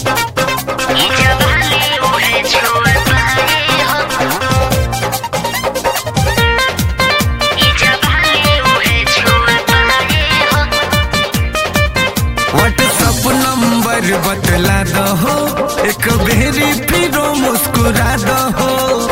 बतला दहो एक बेरी फिरो मुस्कुरा दहो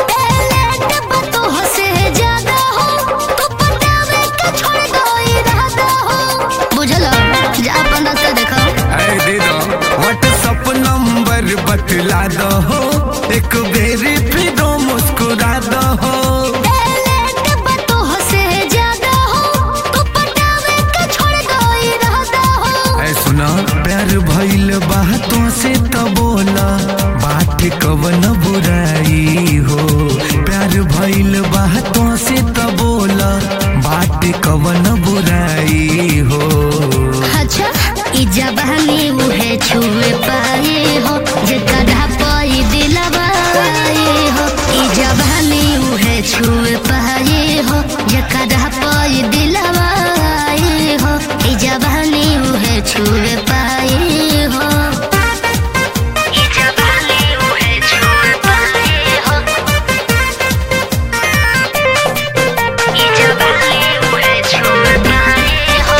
व्हाट्सएप नंबर बतला दहो एक बेरी फिरो मुस्कुरा दहो सुना प्यार भइल बातों से तो बोला बात कवन बुराई हो। प्यार भइल बातों से तो बोला बात कवन बुराई हो। अच्छा ई जवानी उहे छुए पाए हो जेकरा पाई दिलवाए हो। ई जवानी उहे छुए पाए हो जेकरा पाई दिलवाए हो। ई जवानी उहे छुए पाए हो। ई जवानी उहे छुए पाए हो। ई जवानी उहे छुए पाए हो।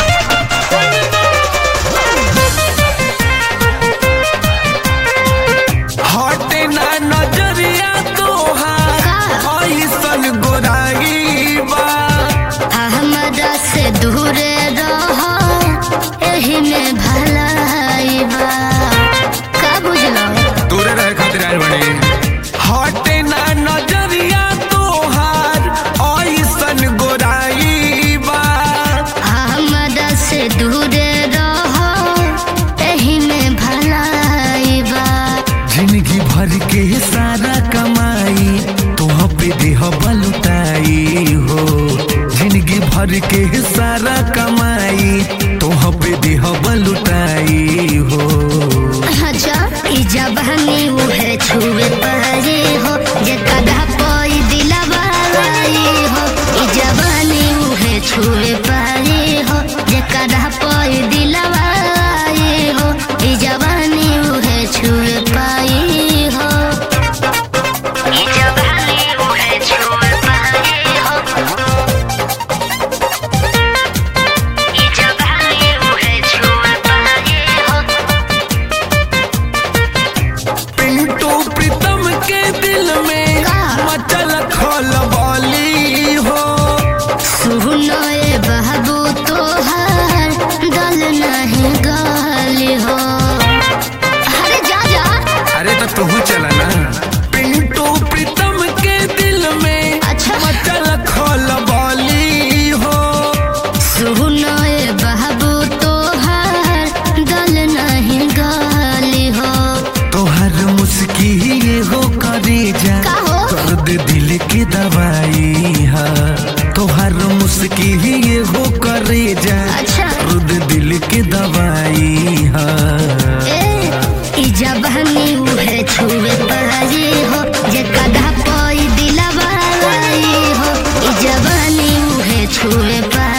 हटे ना नजरिया तोहार ऐसन गोराई बा हमरा से दूर रहो एही में भलाई बा। का बुझलो दूरे रहे खातिर आए बने। हटे ना नजरिया तोहार ऐसन गोराई बा हमरा से दूर रहो एही में भलाई बा। जिंदगी भर के सारा कमाई तोह पे देह बलुटाई हो। जिंदगी भर के सारा कमाई तोह पे देह बलुटाई हो। अच्छा ई जवानी उहे छुए पाए हो जेकरा पाई दिलवाए हो। ई जवानी उहे छुए पाए हो जेकरा पाई दिलवाए हो। ई जवानी उहे छुए पाए हो। ई जवानी उहे छुए पाए हो। ई जवानी उहे छुए पाए हो। पिंटू प्रीतम के दिल में मचल खलबली हो। सुनो ए बाबू तोहार दल नहीं गाली हो। अरे जा जा अरे तो तू चला ना। पिंटू प्रीतम के दिल में अच्छा मचल खलबली हो। सुनो ए बाबू तोहार दल नहीं गाली हो। तोहर मुस्की हो करे जा का हो? दर्द दिल की दवाई है। तोहर मुस्की हो करे जा अच्छा दर्द दिल की दवाई है। ई जवानी उहे छुए पाए हो जेकरा पाई दिलवाए हो। ई जवानी उहे छुए पाए